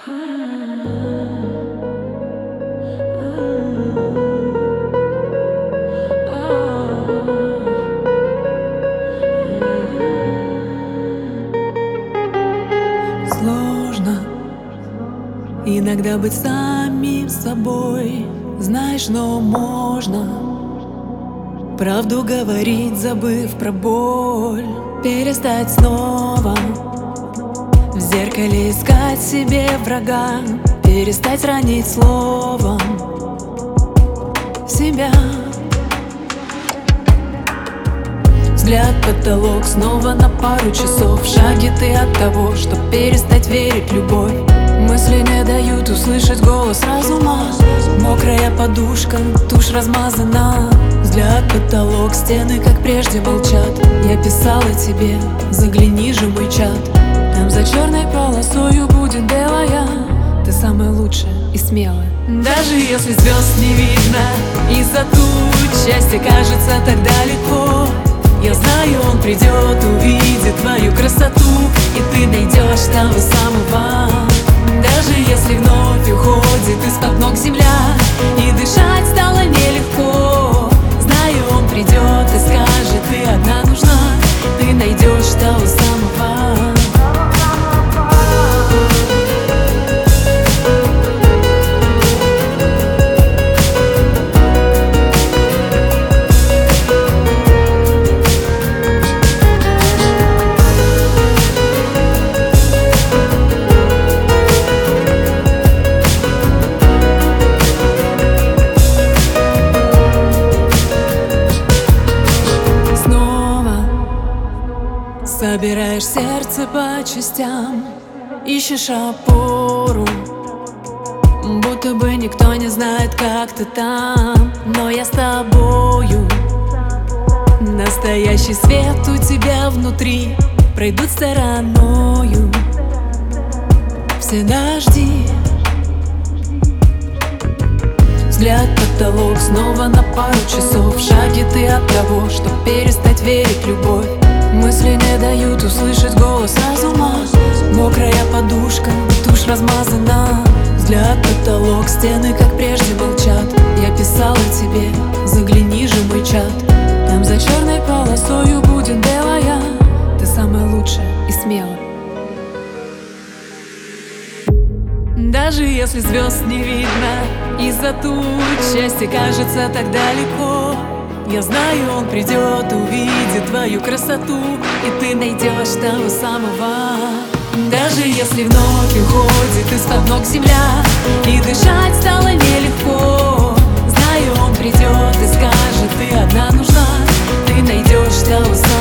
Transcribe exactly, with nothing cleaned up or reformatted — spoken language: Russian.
Сложно иногда быть самим собой, знаешь, но можно правду говорить, забыв про боль. Перестать снова в зеркале искать себе врага, перестать ранить словом себя. Взгляд потолок, снова на пару часов. В шаге ты от того, чтоб перестать верить в любовь. Мысли не дают услышать голос разума. Мокрая подушка, тушь размазана. Взгляд потолок, стены как прежде молчат. Я писала тебе, загляни же мой чат. Там за черной полосою будет белая. Ты самая лучшая и смелая. Даже если звезд не видно из-за туч, счастье кажется так далеко. Я знаю, он придет, увидит твою красоту, и ты найдешь того самого. Даже если вновь уходит из-под ног земля, и дышать стало нелегко, знаю, он придет и скажет: ты одна нужна, ты найдешь того самого. Собираешь сердце по частям, ищешь опору, будто бы никто не знает, как ты там. Но я с тобою. Настоящий свет у тебя внутри пройдут стороною все дожди. Взгляд потолок, снова на пару часов. В шаге ты от того, чтоб перестать верить в любовь. Мысли не дают услышать голос разума. Мокрая подушка, тушь размазана. Взгляд потолок, стены как прежде молчат. Я писала тебе, загляни же мой чат. Там за черной полосою будет белая. Ты самая лучшая и смелая. Даже если звезд не видно из-за туч, счастье кажется так далеко. Я знаю, он придет, увидит твою красоту, и ты найдешь того самого. Даже если вновь уходит из-под ног земля, и дышать стало нелегко, знаю, он придет и скажет: ты одна нужна, ты найдешь того самого.